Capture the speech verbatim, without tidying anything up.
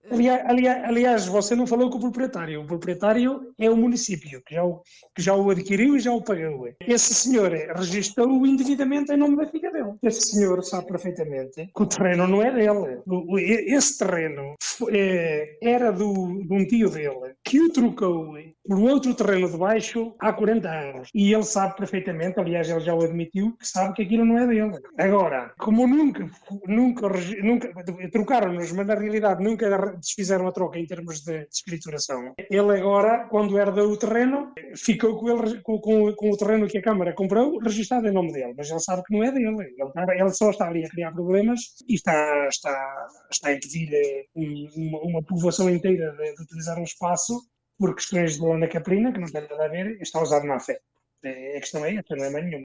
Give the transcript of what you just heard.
Aliás, aliás, aliás, você não falou com o proprietário. O proprietário é o município, que já o, que já o adquiriu e já o pagou. Esse senhor registrou-o indevidamente em nome da filha dele. Esse senhor sabe perfeitamente que o terreno não é dele. O- o- Esse terreno é, era do, de um tio dele, que o trocou por outro terreno de baixo há quarenta anos. E ele sabe perfeitamente, aliás, ele já o admitiu, que sabe que aquilo não é dele. Agora, como nunca, nunca, regi- nunca trocaram-nos, mas na realidade nunca desfizeram a troca em termos de, de escrituração, ele agora, quando herdou o terreno, ficou com, ele, com, com, com o terreno que a Câmara comprou registado em nome dele, mas ele sabe que não é dele. Ele, está- ele só está ali a criar problemas e está, está, está a impedir eh, um- uma, uma povoação inteira de, de utilizar um espaço por questões de lona caprina, que não tem nada a ver, está usado má fé. Eh, A questão é essa, não é mais nenhuma.